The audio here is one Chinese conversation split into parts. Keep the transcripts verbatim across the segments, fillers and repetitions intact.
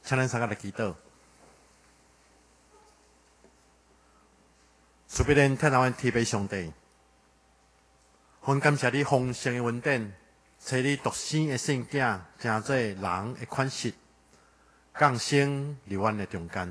请咱三个来祈祷。慈悲人天上的天父上帝，阮感谢你丰盛的恩典，找你独生的圣子，成做人的款式，降生伫阮的中间，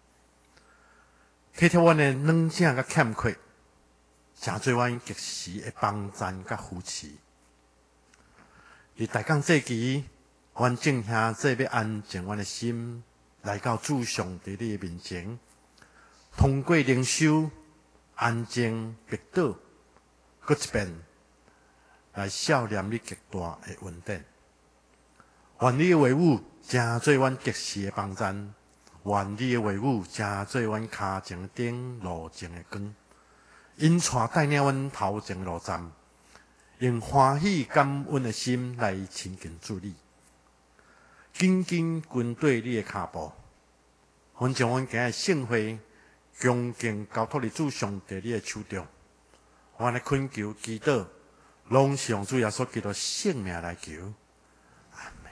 体贴阮的软弱甲欠缺，成做阮极时的帮衬甲扶持。伫大港这期，阮正兄做要安静阮的心，来到主上帝你的面前，通过灵修。安静必倒，搁一遍来笑念你极大的恩典。愿你的话语成做阮极时的帮衬，愿你的话语成做阮脚前的灯，路前的光。因带带领阮头前的路站，用欢喜感恩的心来亲近主你，紧紧跟对你的脚步。阮将阮今日盛会。恭敬交托伫主上帝你的手中，我来恳求祈祷，拢是用主耶稣基督圣名来求。阿门。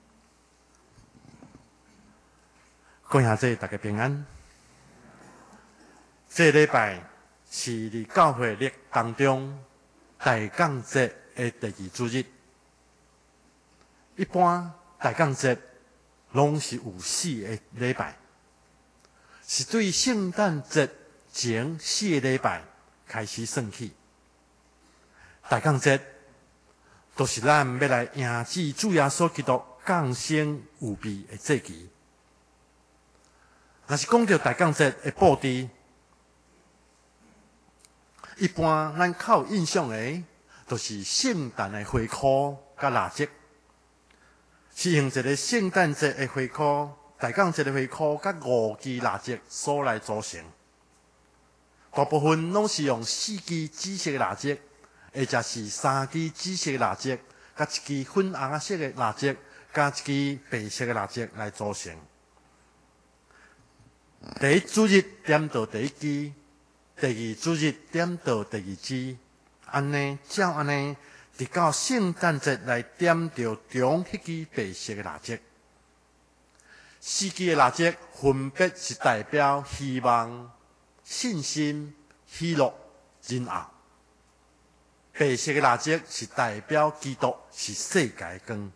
讲下这大家平安。这礼拜是伫教会历当中大港节的第二主日。一般大港节拢是有四个礼拜。是对圣诞节前四个礼拜开始算起，大港节都是咱要来迎接主耶稣基督降生有备的节期。若是讲到大港节的布置，一般咱较有印象的，都是圣诞的花箍甲蜡烛，是用一个圣诞节的花箍。大港节的花箍甲五支蜡烛所来组成，大部分拢是用四支紫色的蜡烛，或者是三支紫色的蜡烛，甲一支粉红色的蜡烛，甲一支白色的蜡烛来组成。第一主日点到第一支，第二主日点到第二支，安尼照安尼，直到圣诞节来点到中迄支白色的蜡烛。四支的蜡烛分别是代表希望、信心、喜乐、仁爱；白色的蜡烛是代表基督是世界的光。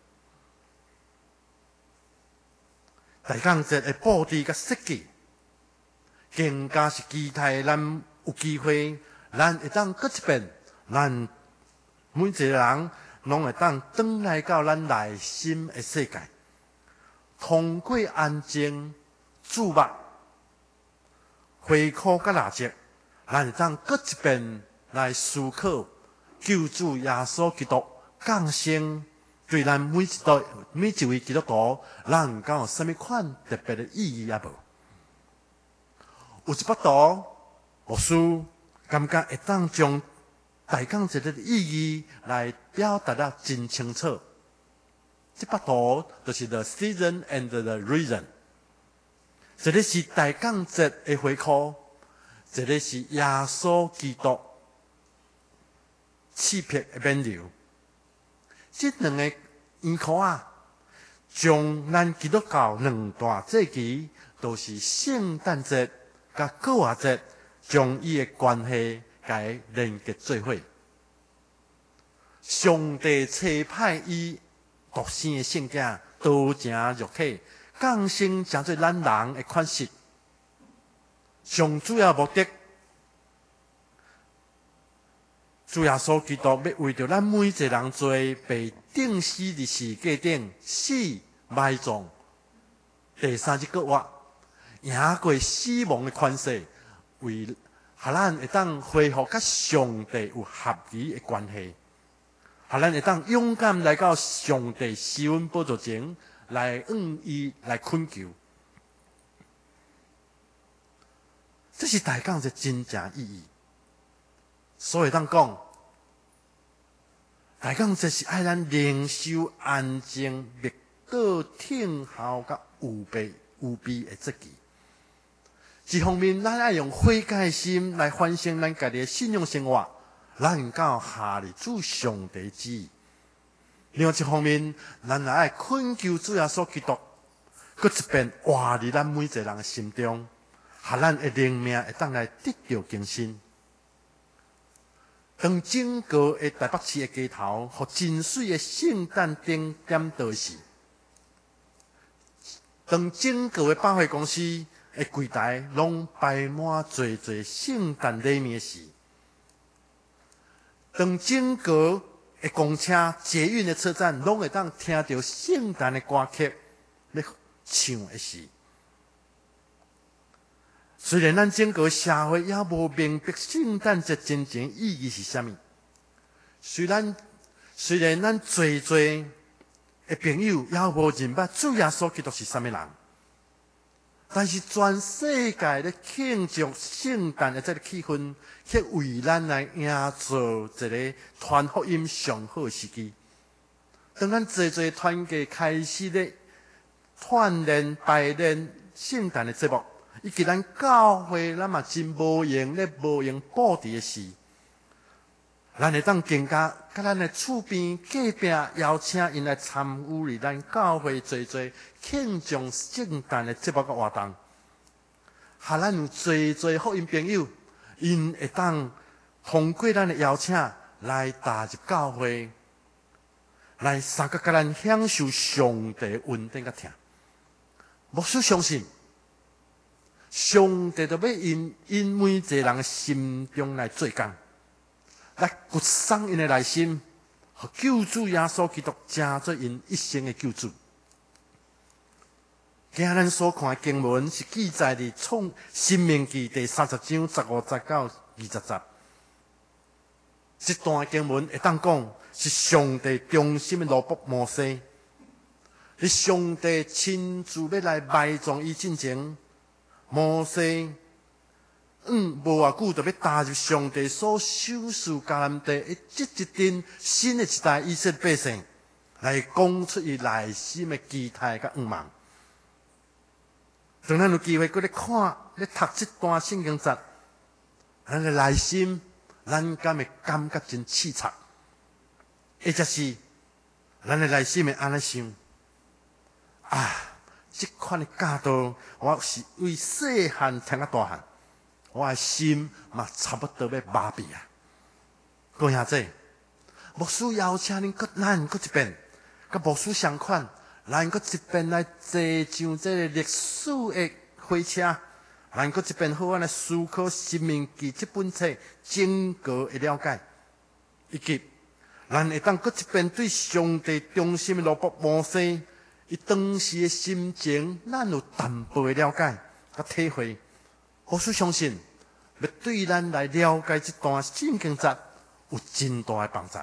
大港节的布置甲设计，更加是期待咱有机会，咱会当搁一遍，咱每一个人拢会当转来到咱内心的世界。通过安静、注目、花箍甲蜡烛，咱会当搁一遍来思考救主耶稣基督降生对咱每一道每一位基督徒，咱敢有甚物款特别的意义也无？有一幅图，牧师感觉会当将大港节的意义来表达得真清楚。这幅图就是 The Season and the Reason。一个是大港节的花箍，一个是耶稣基督刺pier的冕旒。这两个圆箍啊，将咱基督教两大节期，都是圣诞节甲过活节，将伊的关系甲连结做伙。上帝差派伊独生的圣子，道成肉体，降生成做咱人的款式。上主要目的，主耶稣基督要为着咱每一个人罪，被钉死伫十字架顶，死埋葬，第三日搁活，赢过死亡的权势，为互咱会当恢复甲上帝有合宜的关系。互咱会当勇敢来到上帝施恩宝座前，来向伊来恳求。这是大港的真正意义。所以当讲，大港节是爱咱灵修安静、密道听候甲有备有备的节期。一方面，咱爱用悔改心来反省咱家己的信仰生活。咱到下日主上帝旨意。另外一方面，咱也爱恳求主耶稣基督， 搁一遍活伫咱每一个人的心中，使咱的灵命会当来得到更新。当整个的台北市的街头，互真水的圣诞灯点灯时，当整个的百货公司的柜台拢摆满侪侪圣诞礼物时，当整个的公车、捷运的车站拢会当听到圣诞的歌曲咧唱的时，虽然咱整个社会也无明白圣诞节真正意义是啥物，虽然虽然咱侪侪的朋友也无认捌主耶稣基督是啥物人，但是全世界咧庆祝圣诞的这个气氛，却为咱来营造一个传福音上好的时机。当咱侪侪团结开始咧串联排练圣诞的节目，以及咱教会咱嘛真无用咧无用布置的事，咱会当更加甲咱的厝边隔壁邀请因来参与伫咱教会侪侪庆祝圣诞的节目甲活动，哈咱有侪侪福音朋友，因会当通过咱的邀请来踏入教会，来三个甲咱享受上帝的恩典甲听。牧师相信，上帝就要因因每一个人的心中来做工，来掘松因的内心，和救主耶稣基督成做因一生的救主。今日咱所看的经文是记载伫创申命记第三十章十五节到二十节。这段经文会当讲是上帝忠心的奴仆摩西，伫上帝亲自要来埋葬伊进前，摩西嗯无偌久就要踏入上帝所收拾迦南地的这一阵新的一代以色列百姓，来讲出伊内心的期待甲愿望。当咱有机会搁咧看、咧读这段圣经节，咱的内心，咱敢会感觉真刺激，或者是咱的内心会安尼想：啊，这款的教导，我是为细汉听到大汉，我的心嘛差不多要麻痹啊！各位兄弟，牧师邀请恁搁咱搁一遍，甲牧师相款。咱搁一遍来坐上这个历史的火车，咱搁一遍好安来思考《申命记》这本册整个的了解，以及咱会当搁一遍对上帝忠心的奴仆摩西，伊当时的心情，咱有淡薄的了解甲体会。我所相信，要对咱来了解这段圣经节有真大的帮助。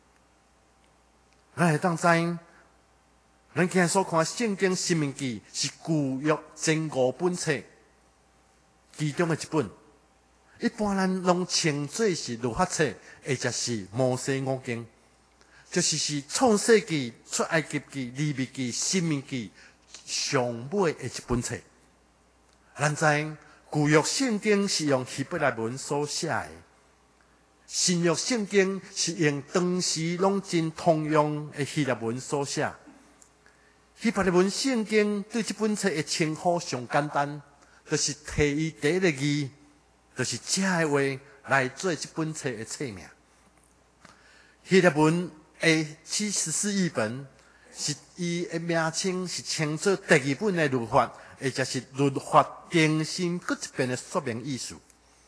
咱会当知影。咱今日所看的圣经《申命记》是旧约前五本册其中的一本，一般人拢称作是律法册，或者是摩西五经，就是是创世纪、出埃及记、利未记、申命记上尾的一本册。咱知旧约圣经是用希伯来文所写的，新约圣经是用当时拢真通用的希腊文所写。希伯来文圣经对这本册的称呼上简单，就是摕伊第一个字，就是这个话来做这本册的册名。希腊文的七十四译本是伊的名称是称作第二本的律法，或者是律法更新搁一遍的说明意思。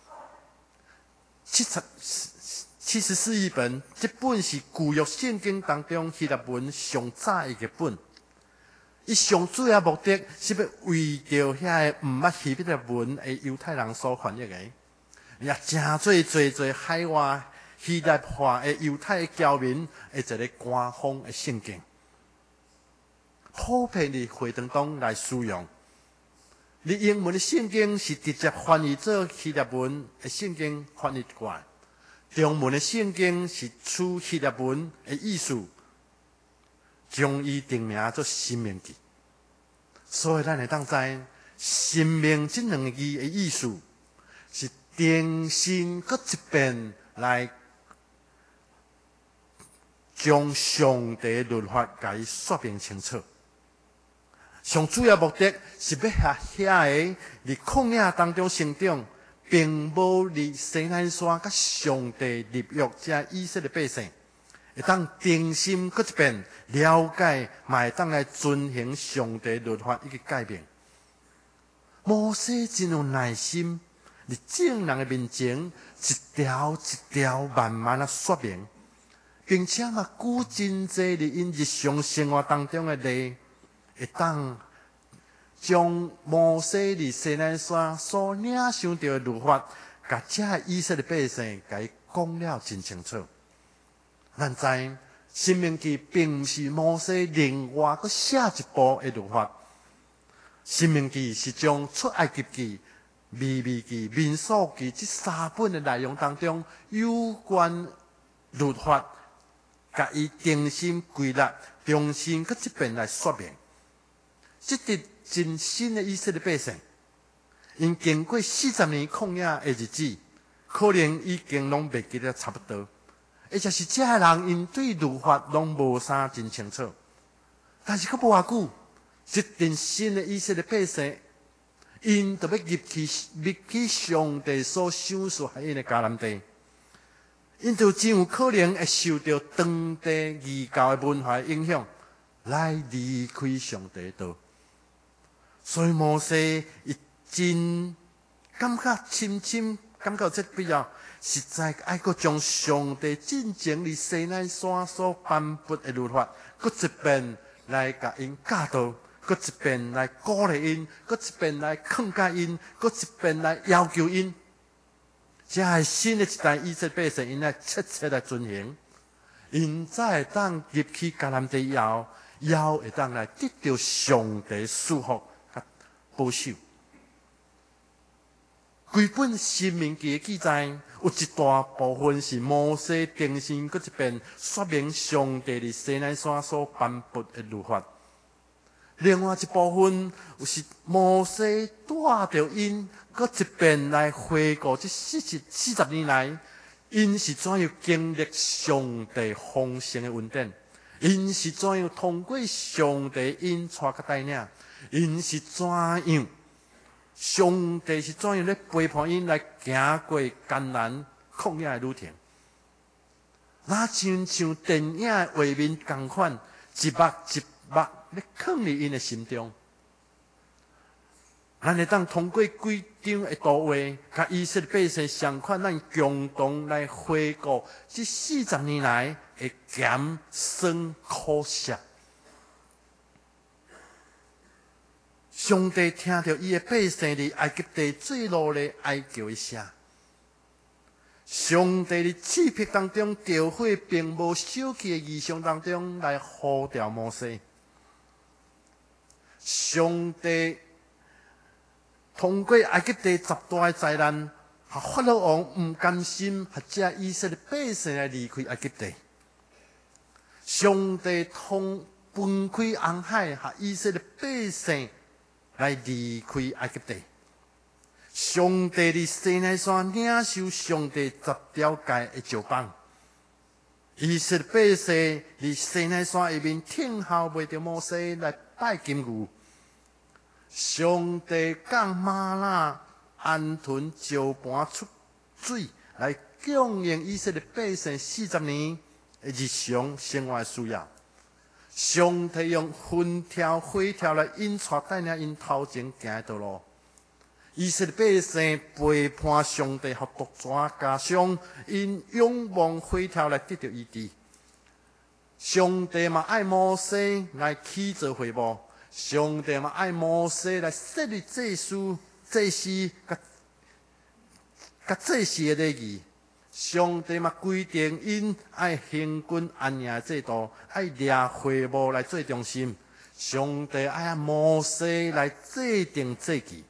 七十七十四译本这本是旧约圣经当中希腊文上早的一本。伊上主要目的是要为着遐个毋捌希伯来文的犹太人所翻译的，也真做侪侪海外希腊化的犹太侨民的一个官方的圣经，普遍伫会堂中来使用。你英文的圣经是直接翻译做希腊文的圣经翻译过来，中文的圣经是取希腊文的意思。将伊定名做申命记，所以咱会当知申命这两个字的意思是重新搁一遍来将上帝律法甲伊说明清楚。 上主要目的是要遐遐个伫旷野当中成长，并无伫西奈山甲上帝立约遮以色列百姓，会当定心搁一遍了解，嘛会当来遵行上帝律法以及诫命。摩西真有耐心，伫众人的面前一条一条慢慢啊说明，并且嘛举真济伫因日常生活当中的例，会当将摩西伫西奈山所领受到的律法，甲遮以色列百姓甲伊讲了真清楚。咱知《申命记》并毋是摩西另外搁写一部的律法，《申命记》是将出埃及记、利未记、民数记这三本的内容当中有关律法，甲伊定心归纳，重新搁一遍来说明。这啲真新的以色列百姓，因经过四十年旷野的日子，可能已经拢袂记得差不多。而且是这人因对律法拢无啥真清楚，但是佫无偌久，一阵新的以色列百姓，因就要入去入去上帝所赏赐给因的迦南地，因就真有可能会受到当地异教的文化影响，来离开上帝的道。所以摩西伊真感觉深深感觉这必要，实在爱阁将上帝真正伫西奈山所颁布的律法，阁一遍来甲因教导，阁一遍来鼓励因，阁一遍来劝诫因，阁一遍来要求因。这系新的一代以色列百姓，因来切切来遵行，因才会当入去迦南地以后，以后会当来得到上帝祝福。保守，规本申命记的记载，有一大部分是摩西定心搁一遍说明上帝伫西奈山所颁布的律法；另外一部分是摩西带着因搁一遍来回顾这四十四十年来，因是怎样经历上帝丰盛的恩典，因是怎样通过上帝因带甲带领。因是怎样？上帝是怎样咧陪伴因来行过艰难旷野的旅程？那亲像电影的画面同款，一幕一幕咧藏伫因的心中。咱会当通过几张的图画，甲以色列百姓相款，咱共同来回顾这四十年来的艰酸苦涩。上帝听到伊的百姓伫埃及地最落的哀求一声，上帝伫刺迫当中调火，并无小气的异象当中来呼召摩西。上帝通过埃及地十大的灾难，和法老王唔甘心，和这以色列百姓来离开埃及地。上帝通分开红海，和以色列百姓来离开埃及地。上帝伫西奈山领受上帝十条诫的照棒，以色列百姓伫西奈山下面听候袂着摩西来拜金牛。上帝降玛纳安屯石盘出水，来供应以色列百姓四十年的日常生活需要。上帝用风条、火条来引带带领因头前行的道路。以色列百姓背叛上帝，和毒蛇加上因仰望火条来得到医治。上帝嘛爱摩西来起造会幕，上帝嘛爱摩西来设立祭司、祭司甲甲祭司的礼仪。上帝嘛规定因爱行军安营制度，爱掠会幕来做中心。上帝爱摩西来制定祭祀。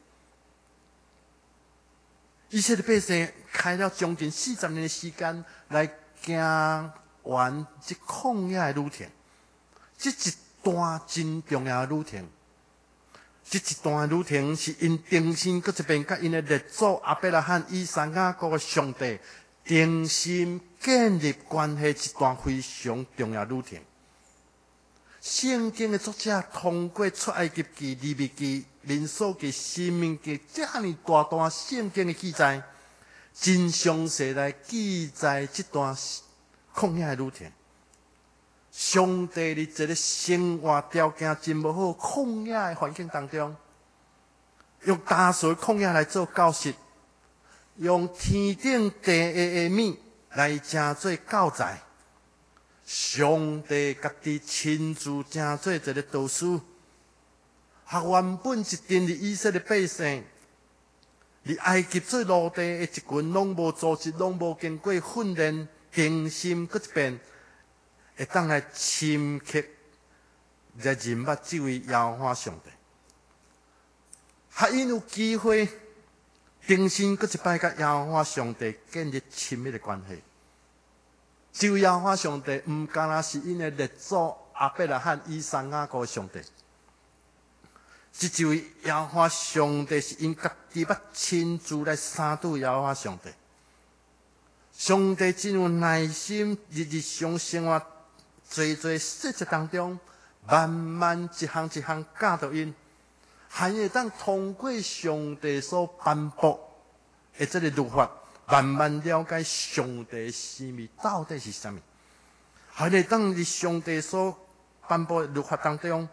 以色列百姓开了将近四十年的时间来行完这旷野的旅程，这一段真重要的旅程。这一段旅程是因定心搁一遍甲因的列祖亚伯拉罕、以撒、雅各的上帝定心建立关系一段非常重要的旅程。 圣经的作者通过出埃及记、利未记、民数记、申命记这么大段圣经的记载，真详细来记载这段旷野的旅程。上帝伫一个生活条件真无好、旷野的环境当中，用打碎旷野来做教室，用天顶地下的米来成做教材。上帝家己亲自成做一个导师，和原本一群的以色列百姓，伫埃及做奴隶的一群，拢无组织，拢无经过训练、定心，搁一遍会当来深刻来认捌这位耶和华上帝，还因有机会定心，搁一摆甲耶和华上帝建立亲密的关系。这位耶和华上帝唔单单是因的列祖亚伯拉罕、以撒、雅各的上帝，这位耶和华上帝是因家己捌亲自来三度耶和华上帝。上帝真有耐心，日日常生活最最细节当中，慢慢一项一项教导因，还会当通过上帝所颁布的这个律法，慢慢了解上帝的心意到底是什么，还会当伫上帝所颁布的律法当中，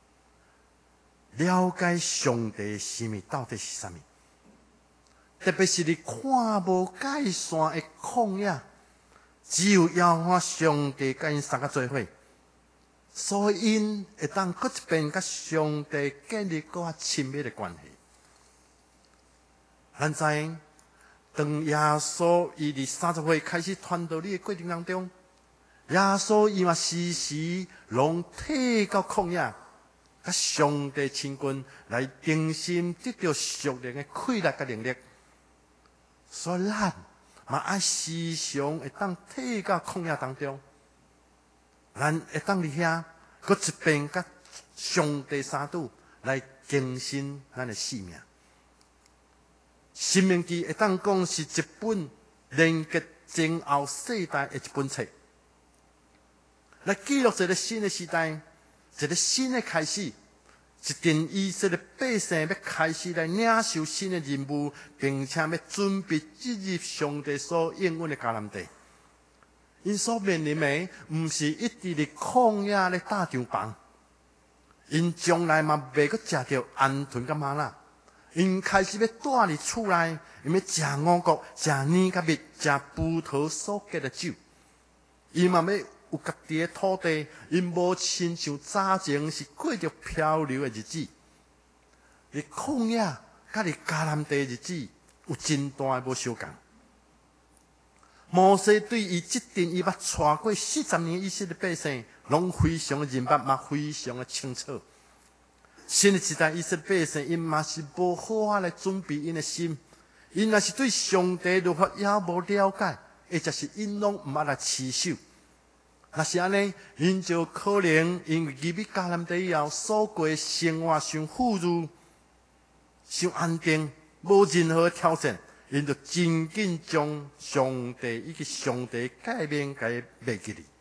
了解上帝的心意到底是什么。特别是你看无界线的旷野，只有耶和华上帝甲因三个做伙，所以因会当搁一遍甲上帝建立搁较亲密的关系。咱知影，当耶稣伊伫三十岁开始传道理的过程当中，耶稣伊嘛时时拢退到旷野，甲上帝亲近，来定心得到属灵的快乐甲能力。所以咱嘛爱时常会当退到旷野当中，咱会当伫遐，搁一遍甲上帝三度来更新咱的性命。申命记会当讲是一本连接前后世代的一本册，来记录一个新的时代，一个新的开始。一群以色列百姓要开始来领受新的任务，并且要准备进入上帝所应允的迦南地。因所面临的，毋是一直伫旷野咧打仗房，因将来嘛袂阁食到鹌鹑甲玛瑙。因开始要住伫厝内，因要食五谷、食奶甲蜜、食葡萄所结的酒。因嘛要有家己的土地，因无亲像早前是过着漂流的日子。伫旷野甲伫迦南地的日子有真大的无相共。摩西对伊即阵伊捌带过四十年以色列百姓，拢非常的认捌，嘛非常的清楚。新的时代以色列百姓，因嘛是无好法来准备因的心，因若是对上帝律法也无了解，或者是因拢毋捌来持守。若是安尼，因就可能因为入去迦南地以后，所过的生活上富裕、上安定，无任何挑战，因就真紧将上帝以及上帝改变甲伊灭记哩。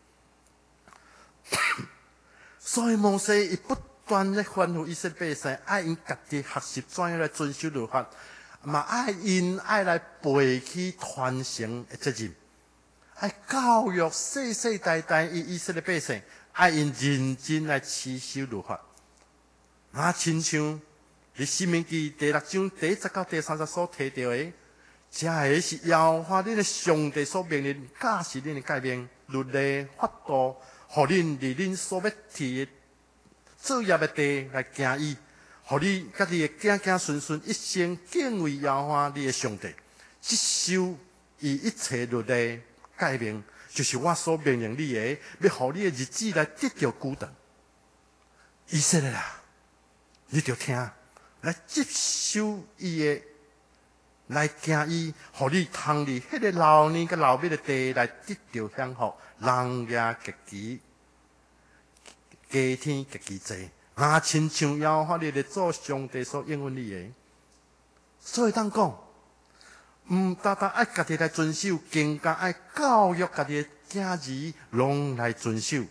所以摩西伊不断咧吩咐以色列百姓，爱因家己学习怎样来遵守律法，嘛爱因爱来背起传承的责任。爱教育世世代代以以色列百姓，爱因认真来持守律法。那亲像伫申命记第六章第一节到第三节所提到的，这个是耶和华恁的上帝所命令，教示恁的诫命、律例、法度，互恁伫恁所要提的作业的地来行伊，互你家己的子子孙孙一生敬畏耶和华你的上帝，接受伊一切律例。诫命就是我所命令你的，要互你的日子来得到久长。以色列啊，你着听，来接受伊的，来行伊，互你通伫迄个老年甲老尾的地来得到享福，人也极其，家天极其济，也亲像耶和华你的祖上帝所应允你的。所以当讲。毋单单爱家己来遵守，更加爱教育家己的子儿，拢来遵守。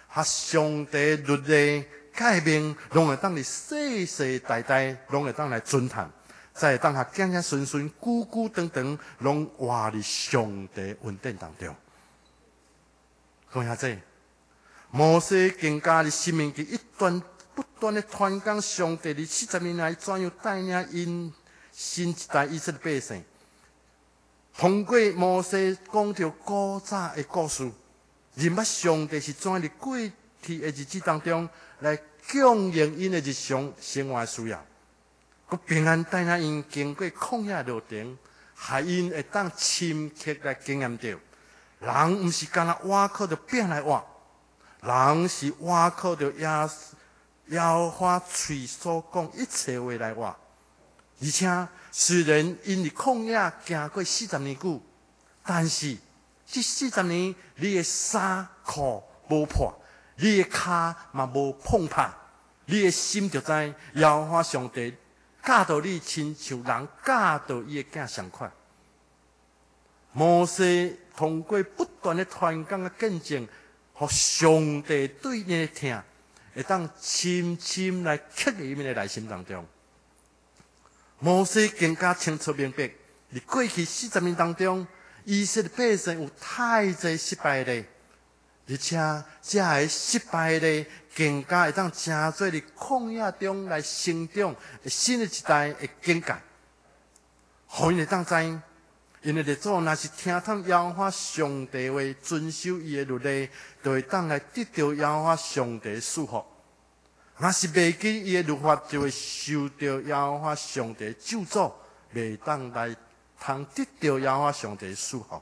和上帝律例诫命，拢会当你世世代代拢会当来尊谈，再当下子子孙孙、久久长长，拢活伫上帝恩典当中。看下这，摩西更加伫生命记一段不断的传讲上帝伫四十年来怎样带领因新一代以色列百姓。通过摩西讲到古早的故事，认捌上帝是怎样伫过去的日子当中来供应因的日常生活需要，佮平安带领因经过旷野路程，害因会当深刻来经验到，人毋是干那倚靠着饼来活，人是倚靠着耶耶和华嘴所讲一切话来活。而且虽然因伫旷野行过四十年久，但是这四十年你的衫裤无破，你的骹嘛无碰拍，你的心就知耶和华上帝教导你，亲像人教导伊的囝相款。摩西通过不断的传讲的见证，互上帝对你的听，会当深深来刻入伊的内心当中。摩西更加清楚明白，伫过去四十年当中，以色列百姓有太侪失败例，而且这个失败例更加会当真做伫旷野中来成长，新的一代的境界。互因会当知，因为列祖若是听从耶和华上帝话，遵守伊的律例，就会当来得到耶和华上帝的祝福。若是袂记伊的律法，就会受到耶和华上帝的咒诅，袂当来通得到耶和华上帝的祝福。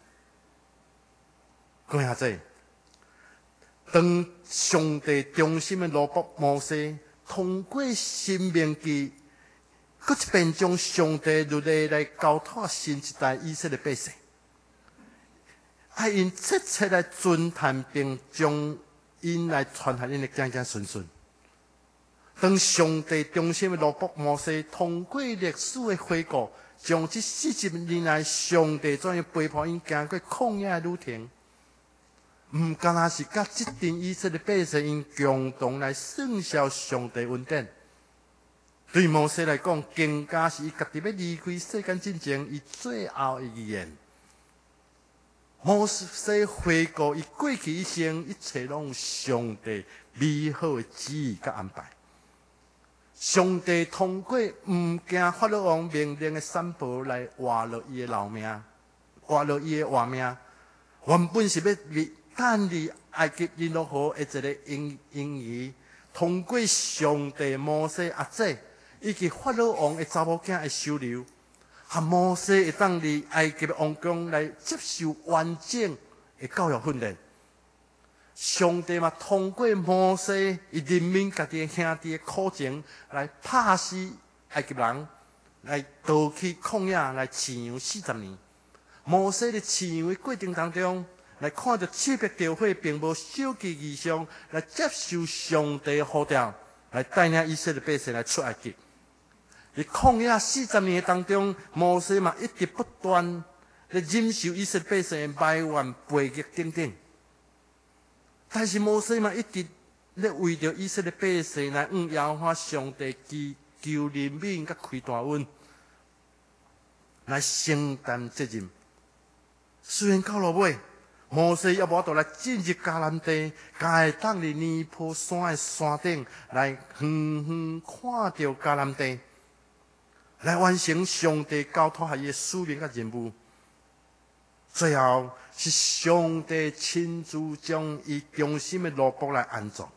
讲下这，当上帝忠心的奴仆摩西通过申命记，搁一遍将上帝律例来交托新一代以色列百姓，爱因切切来尊谈，并将因来传下因的子子孙孙。当上帝忠心的奴仆摩西通过历史的回顾，将这四十年来上帝怎样陪伴因行过旷野的旅程，毋单单是甲这群以色列百姓因共同来颂效上帝恩典，对摩西来讲，更加是伊家己要离开世间之前，伊最后的遗言。摩西回顾伊过去一生，一切拢有上帝美好的旨意甲安排。上帝通过毋惊法老王命令的山坡来活落伊的老命，活落伊的活命。原本是要等离埃及尼罗河的一个婴婴儿，通过上帝摩西阿姐以及法老王的查某囝的收留，和摩西会当离埃及的王宫来接受完整的教育训练。上帝嘛，通过摩西，伊任命家己的兄弟的苦情，来拍死埃及人，来逃去旷野来饲养四十年。摩西伫饲养的过程当中，来看到七百条会，并无小其异象，来接受上帝的呼召，来带领以色列百姓来出埃及。伫旷野四十年当中，摩西嘛一直不断来忍受以色列百姓的埋怨、背逆等等。但是摩西嘛一直咧为着以色列百姓来向耶和华上帝祈求怜悯，甲开大恩，来承担责任。虽然到落尾，摩西也无法度来进入迦南地，才会当伫尼泊山的山顶来远远看到迦南地，来完成上帝交托下伊的使命甲任务。最后是上帝亲自将伊忠心的奴仆来安葬。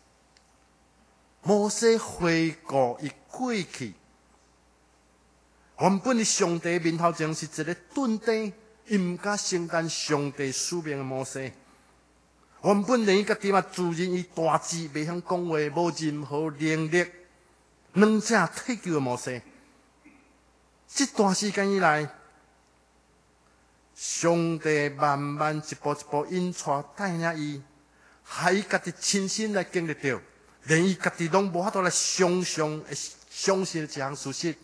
摩西回顾伊过去，原本伫上帝面头前是一个钝地，伊毋敢承担上帝使命的摩西。原本连伊家己嘛自认伊大智，袂晓讲话，无任何能力，软者退休的摩西。这段时间以来，上帝慢慢一步一步引带带领伊，害伊家己亲身来经历到，连伊家己拢无法度来想象、相信一项事实，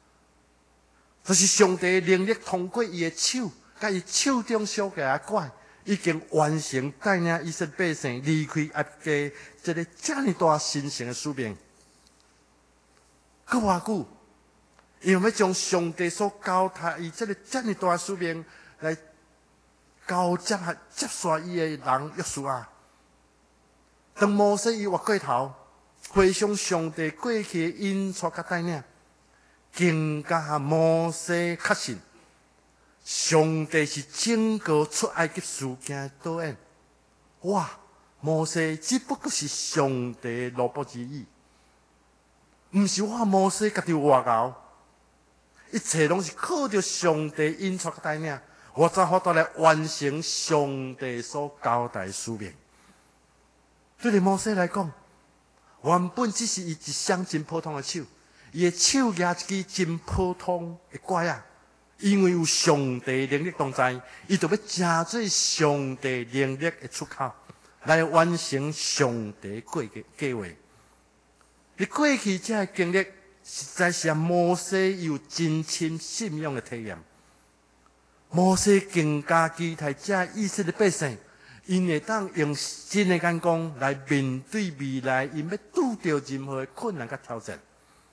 就是上帝的能力通过伊的手，甲伊手中小个的拐， 已经完成带领以色列百姓离开埃及这个这么大神圣的使命。搁偌久，因为要将上帝所交代伊这个这么大的使命来交接下接续伊的人约书亚。当摩西伊越过头，回想上帝过去的引导甲带领，更加摩西确信。上帝是拯救出埃及事件的导演。哇！摩西只不过是上帝的萝卜之意，毋是我摩西家己活熬。一切拢是靠着上帝引导带领，我才好到来完成上帝所交代的使命。对于摩西来讲，原本只是伊一双真普通的手，伊的手举一支真普通的拐啊。因为有上帝能力同在，伊就要成做上帝能力的出口，来完成上帝过的计划。你过去这个经历，实在是摩西有真深信仰的体验。摩西更加期待这以色列百姓，因会当用新的眼光来面对未来，因要拄到任何的困难甲挑战。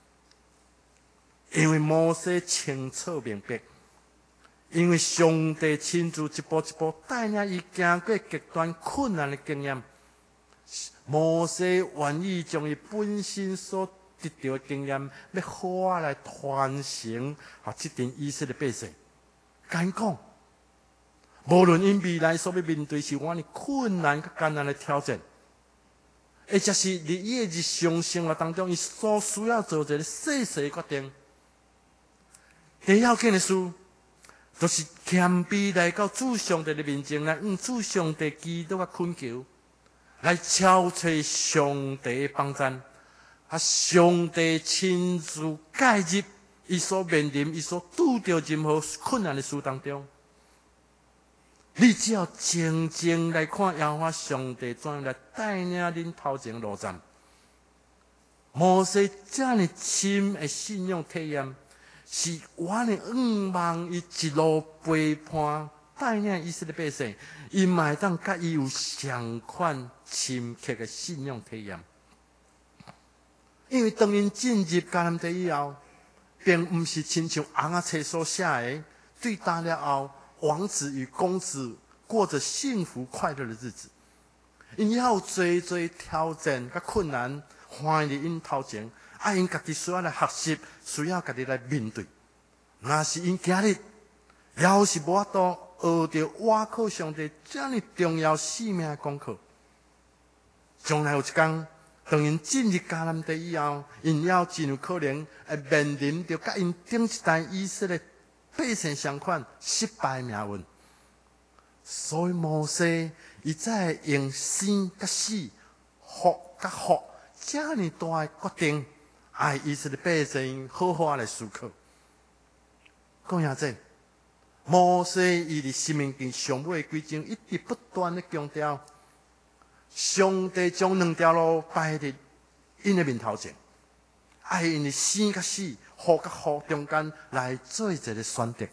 因为摩西清楚明白。因为上帝亲自一步一步带领伊行过极端困难的经验，摩西愿意将伊本身所得到的经验，要好啊来传承给这群以色列百姓。敢讲，无论因未来所要面对是偌尼困难甲艰难的挑战，或者是伫伊的日常生活当中，伊所需要做一个细细的决定，第一要紧的事。就是谦卑来到主上帝的面前，来向主上帝祈祷甲恳求，来敲找上帝的帮助，啊，上帝亲自介入伊所面临、伊所拄到任何困难的事当中。你只要静静来看，耶和华上帝怎样来带领恁头前路站。摩西这样深的信仰体验。是我的仰望伊一路陪伴带领以色列百姓，伊嘛会当甲伊有相款深刻的信仰体验。因为当因进入迦南地以后，并毋是亲像红仔册所写的，对大了后，王子与公子过着幸福快乐的日子。因要有最最挑战甲困难，欢迎因头前。啊，因家己需要来学习，需要家己来面对。若是因今日要是无法度学着倚靠上帝这么重要使命的功课，将来有一天，当因进入迦南地以后，因要真有可能会面临着甲因顶一代以色列百姓相款失败命运。所以摩西伊才会用生甲死、福甲祸这么大的决定。爱以色列百姓好好来思考。讲下这，摩西伊伫生命记上尾几章一直不断的强调，上帝将两条路摆伫因的面头前，爱因的生甲死、福甲祸中间来做一个选择。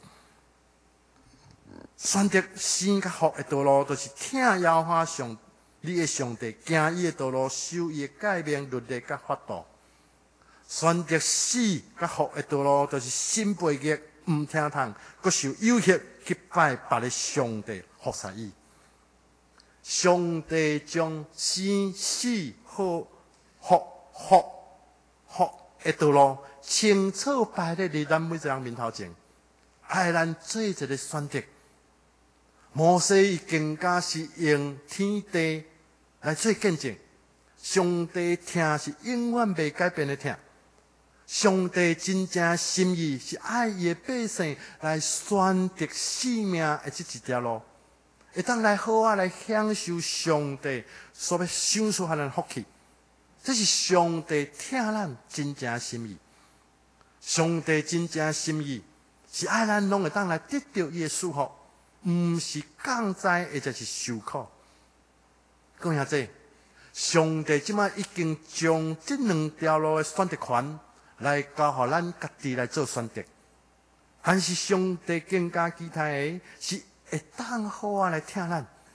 选择生甲福的道路，就是听耶和华上你的上帝行伊的道路，守伊的诫命、律例甲法度。选择死甲福的道路，就是心背逆，毋听从，阁受有胁去拜别的上帝，服侍伊。上帝将生死好福福福的道路清楚摆在咱每一个人面头前，爱咱做一个选择。摩西更加是用天地来做见证，上帝听是永远袂改变的听。上帝真正心意是爱伊的百姓来选择生命的这一条路，会当来好啊来享受上帝所要享受咱的福气。这是上帝听咱真正心意。上帝真正心意是爱咱拢会当来得到伊的祝福，毋是降灾或者是受苦。讲下这，上帝即摆已经将这两条路的选择权来交予咱家己来做选择，但是上帝更加期待的是会当好啊来听咱，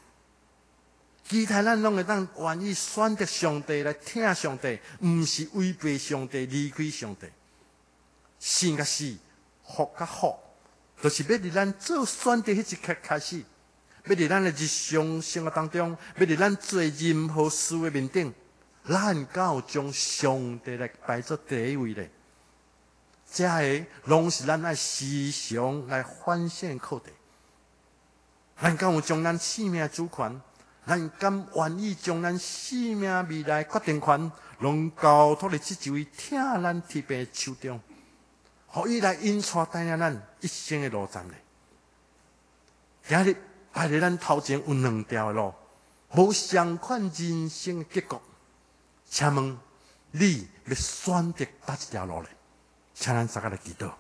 其他咱拢会当愿意选择上帝来听上帝，毋是违背上帝、离开上帝。生甲死，福甲福，就是要伫咱做选择迄一刻开始，要伫咱的日常生活当中，要伫咱做任何事的面顶，咱敢有将上帝来摆做第一位咧？这个拢是咱爱时常来反省课题。咱敢有将咱生命主权，咱敢愿意将咱生命未来决定权，拢交托伫即一位听咱天父手中，互伊来引带带领咱一生的路站咧。今日摆伫咱头前有两条的路，无相款人生的结局。请问你要选择哪一条路咧？请咱大家来祈祷。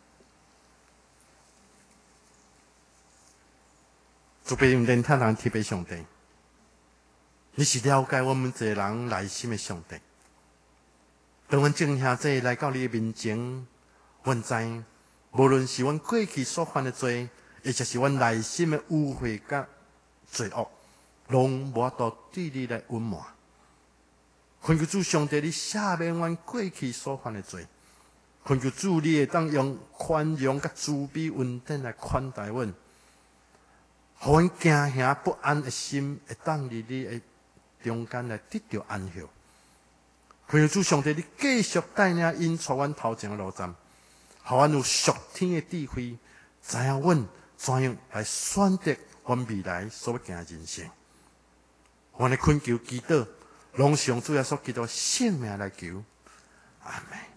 主被用天堂天父上帝，你是了解我们一个人内心的上帝。当阮正兄弟来到你的面前，阮知无论是阮过去所犯的罪，或者是阮内心的污秽甲罪恶，拢无法度对你来隐瞒。恳求主上帝，你赦免阮过去所犯的罪。恳求主，你会当用宽容甲慈悲恩典来款待阮，互阮惊吓不安的心会当伫你的中间来得到安息。恳求主上帝，你继续带领引出阮头前的路站，互阮有属天的智慧，知影阮怎样来选择阮未来所要行的人生。阮的恳求祈祷，拢是用主耶稣基督圣名来求，阿门。